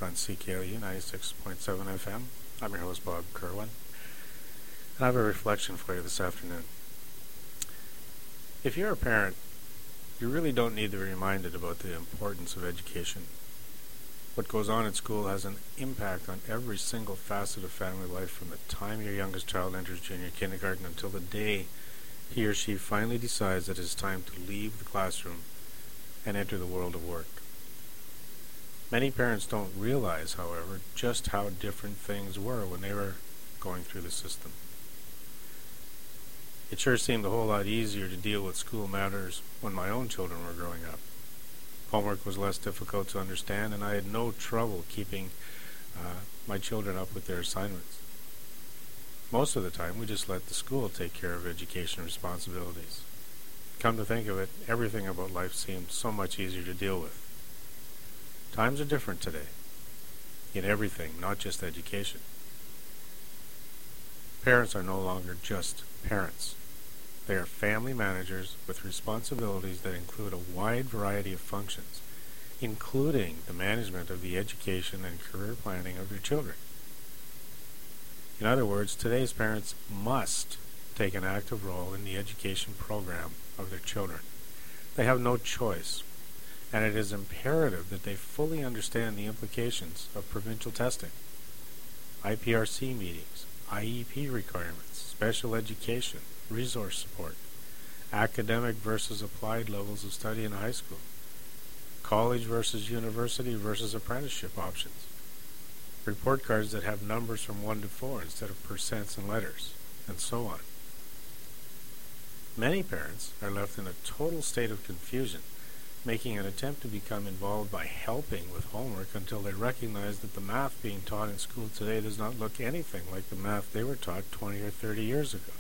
on CKLU 96.7 FM. I'm your host, Bob Kerwin, and I have a reflection for you this afternoon. If you're a parent, you really don't need to be reminded about the importance of education. What goes on in school has an impact on every single facet of family life from the time your youngest child enters junior kindergarten until the day he or she finally decides that it's time to leave the classroom and enter the world of work. Many parents don't realize, however, just how different things were when they were going through the system. It sure seemed a whole lot easier to deal with school matters when my own children were growing up. Homework was less difficult to understand, and I had no trouble keeping my children up with their assignments. Most of the time, we just let the school take care of education responsibilities. Come to think of it, everything about life seemed so much easier to deal with. Times are different today, in everything, not just education. Parents are no longer just parents. They are family managers with responsibilities that include a wide variety of functions, including the management of the education and career planning of their children. In other words, today's parents must take an active role in the education program of their children. They have no choice, and it is imperative that they fully understand the implications of provincial testing, IPRC meetings, IEP requirements, special education, resource support, academic versus applied levels of study in high school, college versus university versus apprenticeship options, report cards that have numbers from 1 to 4 instead of percents and letters, and so on. Many parents are left in a total state of confusion, making an attempt to become involved by helping with homework until they recognize that the math being taught in school today does not look anything like the math they were taught 20 or 30 years ago.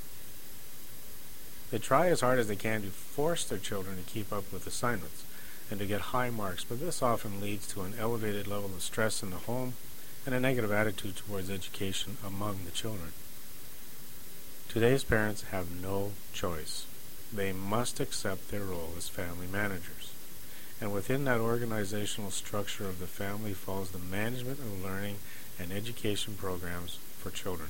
They try as hard as they can to force their children to keep up with assignments and to get high marks, but this often leads to an elevated level of stress in the home and a negative attitude towards education among the children. Today's parents have no choice. They must accept their role as family managers. And within that organizational structure of the family falls the management of learning and education programs for children.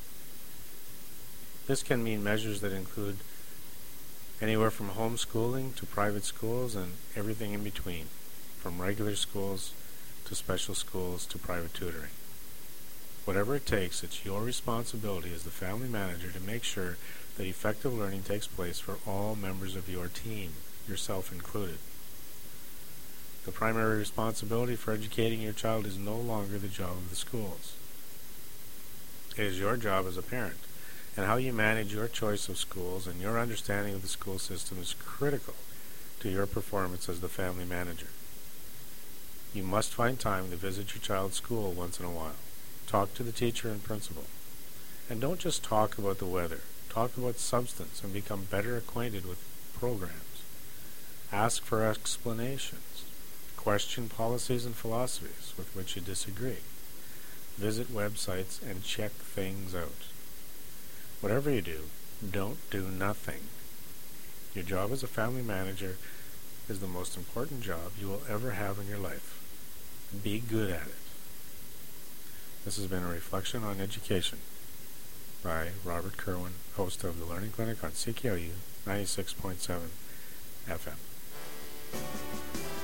This can mean measures that include anywhere from homeschooling to private schools and everything in between, from regular schools to special schools to private tutoring. Whatever it takes, it's your responsibility as the family manager to make sure that effective learning takes place for all members of your team, yourself included. The primary responsibility for educating your child is no longer the job of the schools. It is your job as a parent, and how you manage your choice of schools and your understanding of the school system is critical to your performance as the family manager. You must find time to visit your child's school once in a while. Talk to the teacher and principal. And don't just talk about the weather. Talk about substance and become better acquainted with programs. Ask for explanations. Question policies and philosophies with which you disagree. Visit websites and check things out. Whatever you do, don't do nothing. Your job as a family manager is the most important job you will ever have in your life. Be good at it. This has been a reflection on education by Robert Kerwin, host of the Learning Clinic on CKLU 96.7 FM.